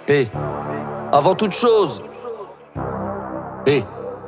Et avant toute chose, et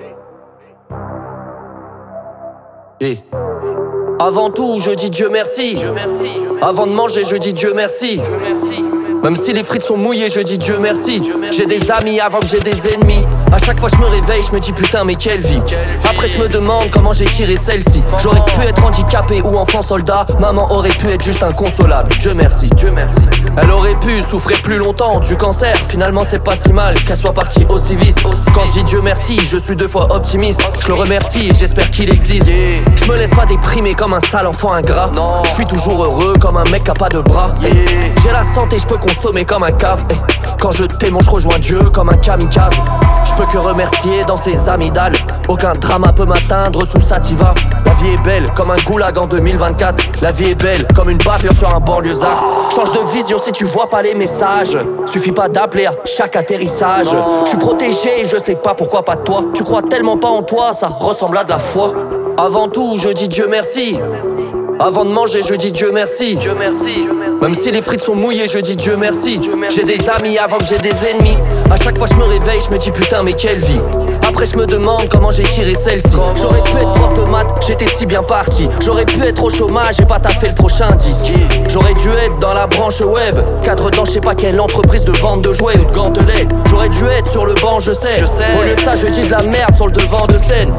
avant tout, je dis Dieu merci. Avant de manger, je dis Dieu merci. Même si les frites sont mouillées, je dis Dieu merci. J'ai des amis avant que j'ai des ennemis. À chaque fois je me réveille, je me dis putain mais quelle vie. Après je me demande comment j'ai tiré celle-ci. J'aurais pu être handicapé ou enfant soldat. Maman aurait pu être juste inconsolable. Dieu merci. Elle aurait pu souffrir plus longtemps du cancer. Finalement c'est pas si mal qu'elle soit partie aussi vite. Quand je dis Dieu merci, je suis 2 fois optimiste. Je le remercie et j'espère qu'il existe. Je me laisse pas déprimer comme un sale enfant ingrat. Je suis toujours heureux comme un mec qui a pas de bras. J'ai la santé, je peux consommer comme un cave. Quand je t'aime, je rejoins Dieu comme un kamikaze. Je peux que remercier dans ses amygdales. Aucun drama peut m'atteindre sous sativa. La vie est belle comme un goulag en 2024. La vie est belle comme une bavure sur un banlieusard. Change de vision si tu vois pas les messages. Suffit pas d'appeler à chaque atterrissage. Je suis protégé, je sais pas pourquoi pas toi. Tu crois tellement pas en toi, ça ressemble à de la foi. Avant tout, je dis Dieu merci. Avant de manger, je dis Dieu merci. Même si les frites sont mouillées, je dis Dieu merci. J'ai des amis avant que j'ai des ennemis. À chaque fois je me réveille, je me dis putain mais quelle vie. Après je me demande comment j'ai tiré celle-ci. J'aurais pu être prof de maths, j'étais si bien parti. J'aurais pu être au chômage et pas taffer le prochain disque. J'aurais dû être dans la branche web, cadre dans je sais pas quelle entreprise de vente de jouets ou de gantelets. J'aurais dû être sur le banc, je sais. Au lieu de ça je dis de la merde sur le devant de scène.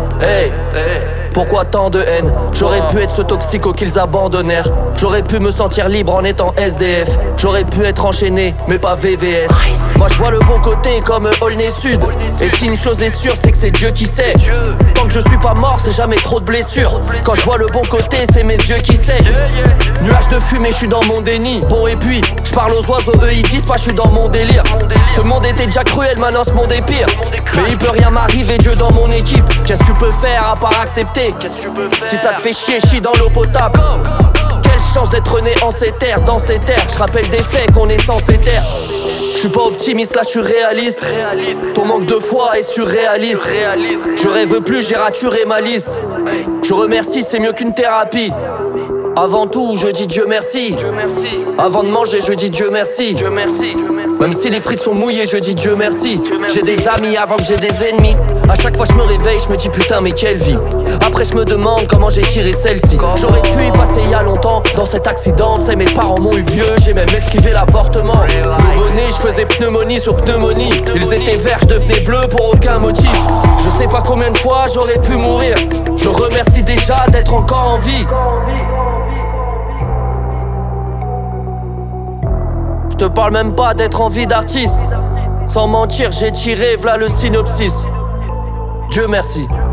Pourquoi tant de haine? J'aurais pu être ce toxico qu'ils abandonnèrent. J'aurais pu me sentir libre en étant SDF. J'aurais pu être enchaîné, mais pas VVS. Moi je vois le bon côté comme Aulnay Sud. Et si une chose est sûre, c'est que c'est Dieu qui sait. Tant que je suis pas mort, c'est jamais trop de blessures. Quand je vois le bon côté, c'est mes yeux qui saignent. Nuage de fumée, je suis dans mon déni. Bon et puis, je parle aux oiseaux, eux ils disent pas, je suis dans mon délire. Ce monde était déjà cruel, maintenant ce monde est pire. Mais il peut rien m'arriver, Dieu dans mon équipe. Qu'est-ce que tu peux faire à part accepter? Si ça te fait chier, chie dans l'eau potable. Quelle chance d'être né en ces terres, dans ces terres. Je rappelle des faits qu'on est censé taire. Je suis pas optimiste, là je suis réaliste. Ton manque de foi est surréaliste. Je rêve plus, j'ai raturé ma liste. Je remercie, c'est mieux qu'une thérapie. Avant tout, je dis Dieu merci. Avant de manger, je dis Dieu merci. Même si les frites sont mouillées, je dis Dieu merci. J'ai des amis avant que j'ai des ennemis. À chaque fois je me réveille, je me dis putain mais quelle vie. Après je me demande comment j'ai tiré celle-ci. J'aurais pu y passer il y a longtemps. Dans cet accident, tu sais mes parents m'ont eu vieux. J'ai même esquivé l'avortement. Nouveau-né, je faisais pneumonie sur pneumonie. Ils étaient verts, je devenais bleu pour aucun motif. Je sais pas combien de fois j'aurais pu mourir. Je remercie déjà d'être encore en vie. Je te parle même pas d'être en vie d'artiste. Sans mentir, j'ai tiré, v'là le synopsis. Dieu merci.